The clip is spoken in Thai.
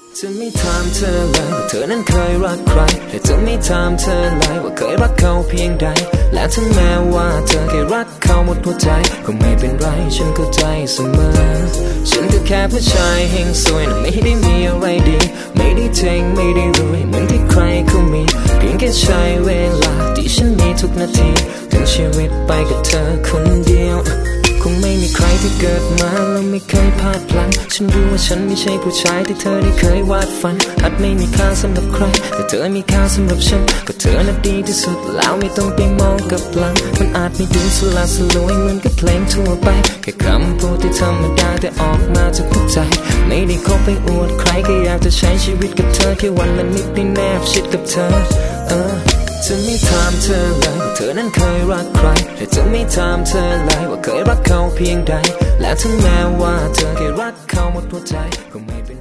จะไม่ถามเธอเลยว่าเธอนั้นเคยรักใครและจะไม่ถามเธอเลยว่าเคยรักเขาเพียงใดและถึงแม้ว่าเธอเคยรักเขาหมดหัวใจก็ไม่เป็นไรฉันเข้าใจเสมอฉันก็แค่ผู้ชายเฮงสวยไม่ได้มีอะไรดีไม่ได้เจ๋งไม่ได้รวยเหมือนที่ใครเขามีเพียงแค่ใช้เวลาที่ฉันมีทุกนาทีทั้งชีวิตไปกับเธอคนเดียวคงไม่มีใครที่เกิดมาแล้วไม่เคยพลาดพลั้งฉันรู้ว่าฉันไม่ใช่ผู้ชายที่เธอได้เคยวาดฝันอาจไม่มีค่าสำหรับใครแต่เธอมีค่าสำหรับฉันก็เธอน่ะดีที่สุดแล้วไม่ต้องไปมองกับหลังมันอาจไม่ดูสละสลวยเหมือนกับเพลงทั่วไปแค่คำพูดที่ธรรมดาแต่ออกมาจากหัวใจไม่ได้ขอไปอวดใครแค่อยากจะใช้ชีวิตกับเธอแค่วันละนิดได้แนบชิดกับเธอจะไม่ถามเธอเลยว่าเธอนั้นเคยรักใครและจะไม่ถามเธอเลยว่าเคยรักเขาเพียงใดและถึงแม้ว่าเธอเคยรักเขาหมดหัวใจก็ไม่เป็น